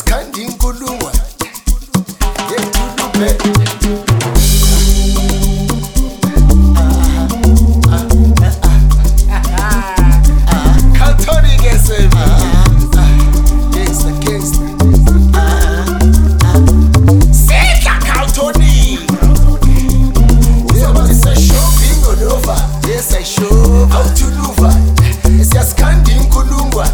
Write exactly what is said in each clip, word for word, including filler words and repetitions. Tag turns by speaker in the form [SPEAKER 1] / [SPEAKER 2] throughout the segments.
[SPEAKER 1] Siyaskandi inkulungwa yetulube Kaltoni gese Gangsta gangsta Seka Kaltoni Uzaba say shopping all over. Yes I show how to luva Siyaskandi inkulungwa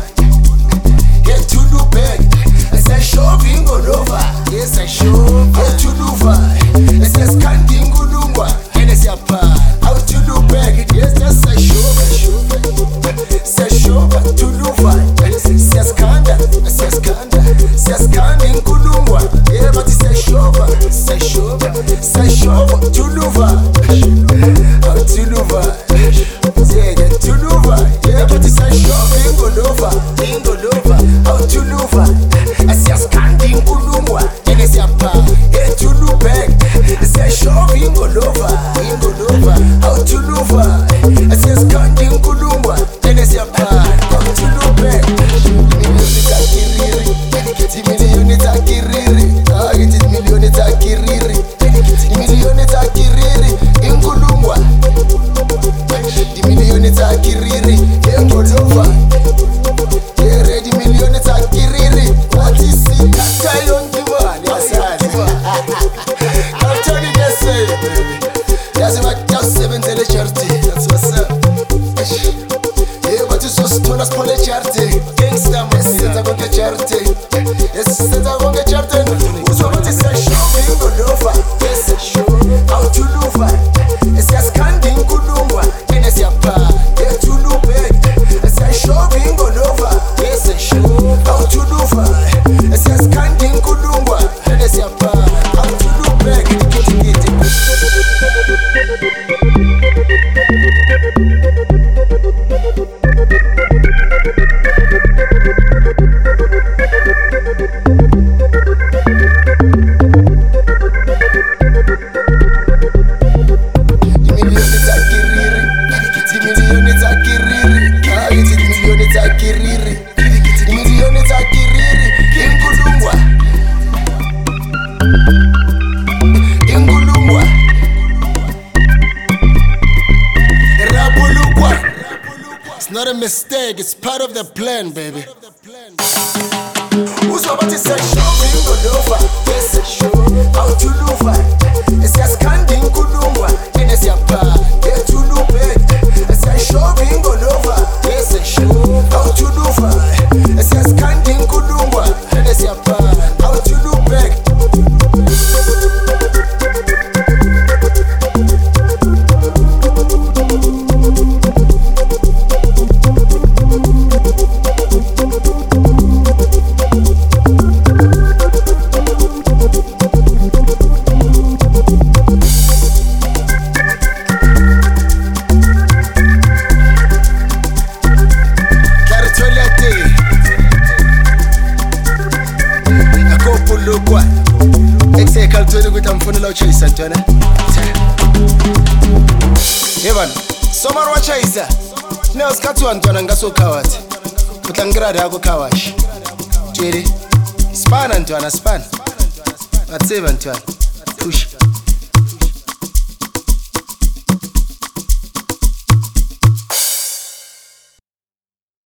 [SPEAKER 1] shopping all over. Yes, I show how to do fine. It's just candy ngulungwa. And it's your part. How to do bag. Yes, that's I show. Say show how to do fine. Say skanda. Say skanda. Say skandi ngulungwa. Yeah, but it's a show. Say show. Say show how to do fine. How to do fine. Say that to do fine. Yeah, but it's a shopping all over. All over. How to do fine. Siyaskandi inkulungwa enesiyapha ethulubek siyashopping all over ingolova awuthuluva siyaskandi inkulungwa enesiyapha awuthulubek miliyoni zakiriri ngithi miliyoni zakiriri ngithi miliyoni zakiriri miliyoni zakiriri inkulungwa di miliyoni zakiriri engolova ready miliyoni zakiriri That's what's up. Yeah, but you so stone as pole charity. Gangsta, my sister gon' get charity. Yes, sister gon' get charity. Who's what is a shopping all over? Yes, show how to luva. It's just candy ngulungwa. And it's your pa. Yeah, to lubek. It's a shopping all over. Yes, show how to luva. It's just candy ngulungwa. And it's your pa. How to lubek. Get it, It's not a mistake, it's part of the plan, baby. Who's about to say shopping all over? Yes, show how to luva. It's just candy ngulungwa. And it's your pa. Yeah, to lubek. It's a shopping all over. Yes, show how to luva. It's just candy ngulungwa. And it's your pa. How to lubek. Lokwa exe Kaltoni ukuthi amfonela uChase ntwana Evan somar wa Chase ne usikhathi wantwana ngasokhawathi utla ngirada yakho khawashi Tshele spana ntwana spana batseba ntwana push